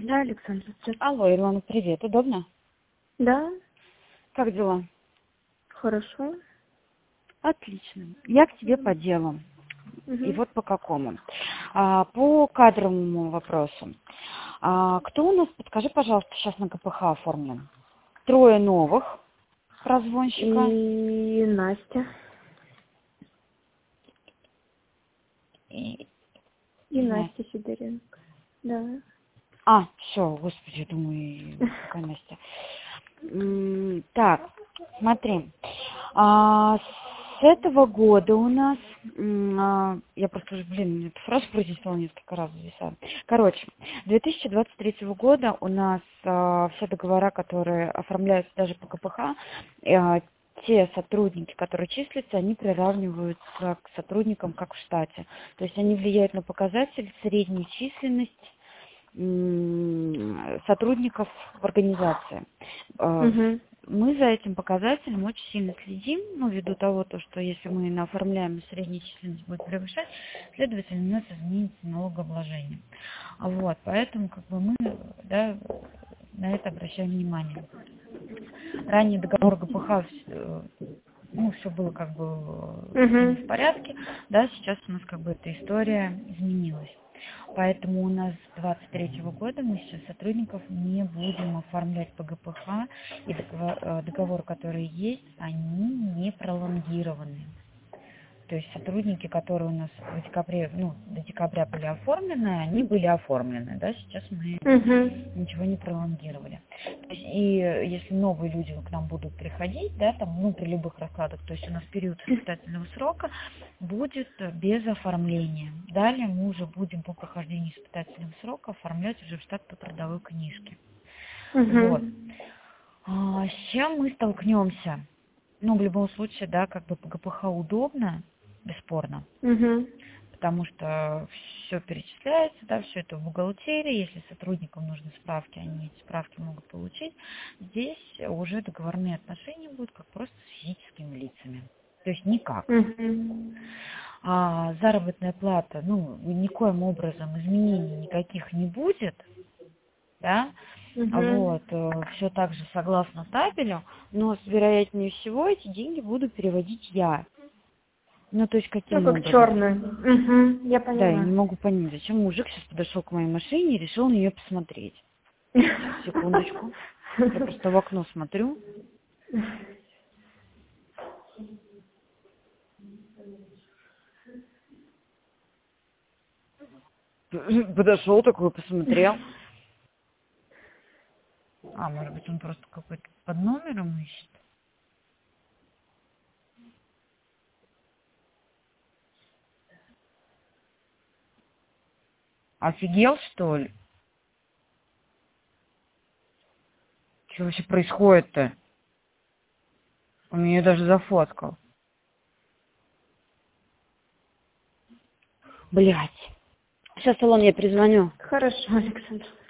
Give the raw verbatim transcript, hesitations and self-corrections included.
Да, Александр, здравствуйте. Алло, Илона, привет. Удобно? Да, Как дела? хорошо. Отлично. Я к тебе по делу. И Угу. вот по какому. А, по кадровому вопросу. А, кто у нас, подскажи, пожалуйста, сейчас на КПХ оформлен? Трое новых прозвонщика. И Настя. И, И и Настя. Настя Сидоренко. Да. А, все, господи, я думаю, какая Настя. М, Так, смотри. А, с этого года у нас, м, а, я просто уже, блин, эту фразу произнесла несколько раз, зависаю. Короче, с две тысячи двадцать третьего года у нас а, все договора, которые оформляются даже по КПХ, а, те сотрудники, которые числятся, они приравниваются к сотрудникам как в штате. То есть они влияют на показатель средней численности м, сотрудников в организации. Э, Угу. Мы за этим показателем очень сильно следим, ну, ввиду того, то, что если мы оформляем, и средняя численность будет превышать, следовательно, у нас изменится налогообложение. Вот, поэтому как бы мы, да, на это обращаем внимание. Ранее договор ГПХ, э, ну, все было как бы э, с ними в Угу. порядке, да, сейчас у нас как бы эта история изменилась. Поэтому у нас с двадцать третьего года мы сейчас сотрудников не будем оформлять по ГПХ, и договор, э, договоры, которые есть, они не пролонгированы. То есть сотрудники, которые у нас в декабре, ну, до декабря были оформлены, они были оформлены, да, сейчас мы Угу. ничего не пролонгировали. То есть, и если новые люди к нам будут приходить, да, там, ну, при любых раскладах, то есть у нас период испытательного срока будет без оформления. Далее мы уже будем по прохождению испытательного срока оформлять уже в штат по трудовой книжке. Вот. Угу. А, с чем мы столкнемся? Ну, в любом случае, да, как бы по ГПХ удобно, бесспорно, Угу. потому что все перечисляется, да, все это в бухгалтерии, если сотрудникам нужны справки, они эти справки могут получить. Здесь уже договорные отношения будут как просто с физическими лицами, то есть никак. Угу. А заработная плата, ну, никоим образом изменений никаких не будет, да, Угу. вот, все так же согласно табелю, но, вероятнее всего, эти деньги буду переводить я. Ну, то есть, Ну, каким как образом? черная. Угу. Я Да, я поняла. не могу понять, зачем мужик сейчас подошел к моей машине и решил на нее посмотреть. Сейчас, секундочку. Я просто в окно смотрю. Подошел такой, посмотрел. А, может быть, он просто какой-то под номером ищет? Офигел, что ли? Что вообще происходит-то? Он меня даже зафоткал. Блять. Сейчас, Илон, я перезвоню. Хорошо, Александр.